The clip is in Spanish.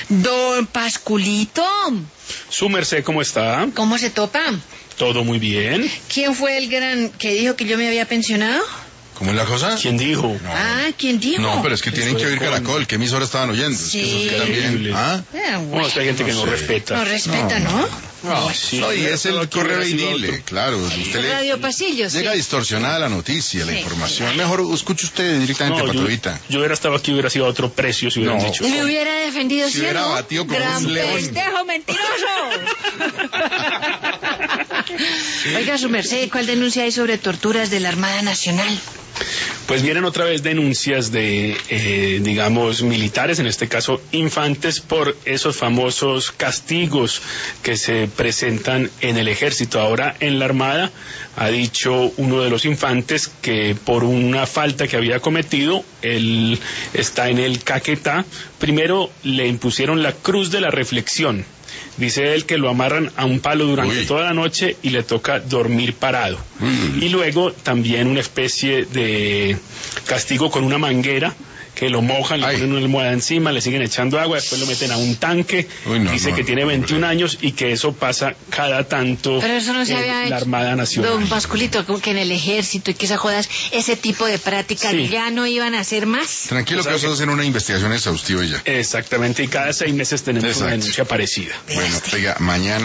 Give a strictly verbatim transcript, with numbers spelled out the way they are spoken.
Don Pasculito. Su merced, ¿cómo está? ¿Cómo se topa? Todo muy bien. ¿Quién fue el gran que dijo que yo me había pensionado? ¿Cómo es la cosa? ¿Quién dijo? No. Ah, ¿quién dijo? No, pero es que tienen Eso que de oír con- Caracol. ¿Qué emisora estaban oyendo? Sí. Es que eso también. Increíble. ¿Ah? Ah, No, bueno. es que hay gente que No no sé. respeta. No respeta, ¿no? No, sí, no, y hubiera es estado el aquí, correo hubiera sido inile, otro. claro. Usted le Radio Pasillo, sí. llega distorsionada la noticia, la Sí. información. Mejor escuche usted directamente, No, yo, Patrovita. yo hubiera estado aquí, hubiera sido a otro precio si hubieran No. dicho. Me hubiera defendido, Si ¿sí o hubiera no? batido como Gran un león. festejo mentiroso. Oiga, su merced, ¿cuál denuncia hay sobre torturas de la Armada Nacional? Pues vienen otra vez denuncias de, eh, digamos, militares, en este caso infantes, por esos famosos castigos que se presentan en el ejército. Ahora en la Armada ha dicho uno de los infantes que por una falta que había cometido, él está en el Caquetá. Primero le impusieron la cruz de la reflexión. Dice él que lo amarran a un palo durante Uy. toda la noche y le toca dormir parado. Mm. Y luego también una especie de castigo con una manguera que lo mojan, le Ay. ponen una almohada encima, le siguen echando agua, después lo meten a un tanque. Uy, no, Dice no, que no, tiene hombre. veintiún años y que eso pasa cada tanto Pero eso no se en había hecho. la Armada Nacional. Don Pasculito, como que en el ejército y que esas jodas, ese tipo de prácticas Sí. ya no iban a hacer más. Tranquilo, O sea que vamos a que- hacer una investigación exhaustiva y ya. Exactamente, y cada seis meses tenemos una Exacto. denuncia parecida. Bueno, oiga, mañana.